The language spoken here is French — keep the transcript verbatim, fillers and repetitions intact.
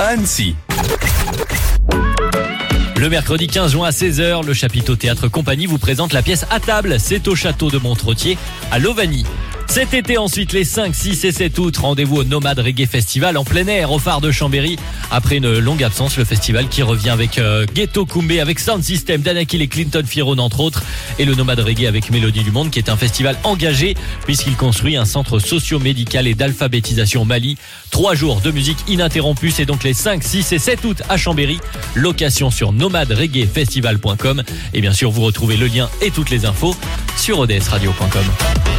à Annecy. Le mercredi quinze juin à seize heures, le Chapiteau Théâtre Compagnie vous présente la pièce À table. C'est au château de Montretier à Lovany. Cet été ensuite, les cinq, six et sept août, rendez-vous au Nomade Reggae Festival en plein air au phare de Chambéry. Après une longue absence, le festival qui revient avec euh, Ghetto Kumbé, avec Sound System, Danakil et Clinton Firon entre autres. Et le Nomade Reggae avec Mélodie du Monde qui est un festival engagé puisqu'il construit un centre socio-médical et d'alphabétisation au Mali. Trois jours de musique ininterrompue, c'est donc les cinq, six et sept août à Chambéry. Location sur nomade reggae festival point com. Et bien sûr, vous retrouvez le lien et toutes les infos sur o d s radio point com.